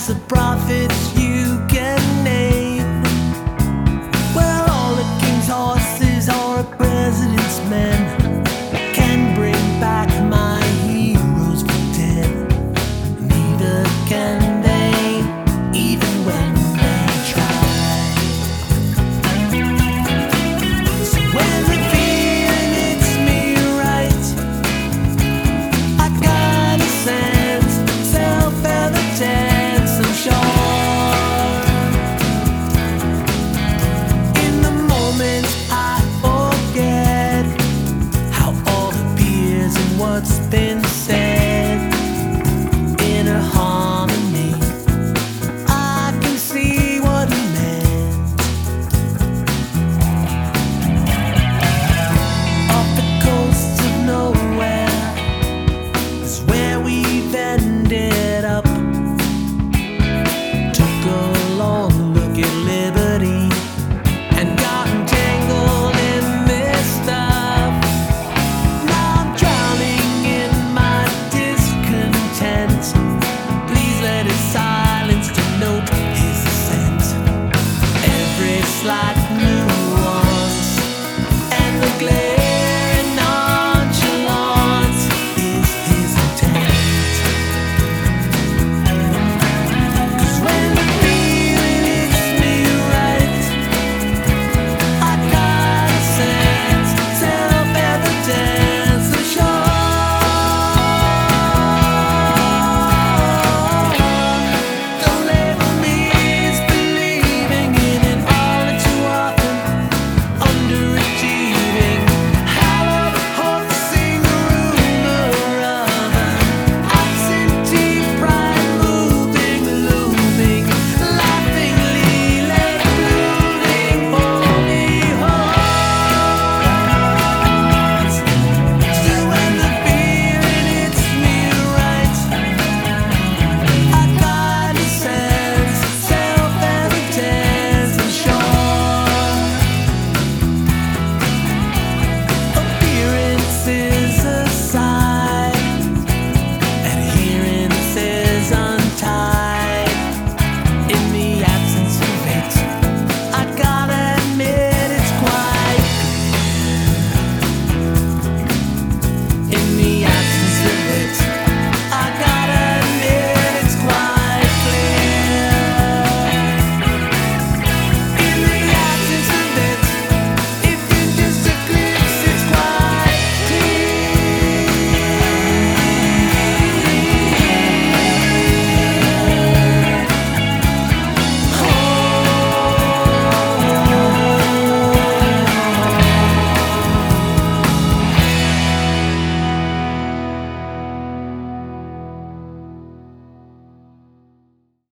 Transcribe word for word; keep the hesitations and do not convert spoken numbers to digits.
class of prophets you can name. Well, all a king's horses or a president's men can bring back my heroes for dead. Neither can they, even when they try. So when the feeling hits me right, I got a sense, self-evident, I'm sure. In the moment I forget how all appears and what's been said in a heart.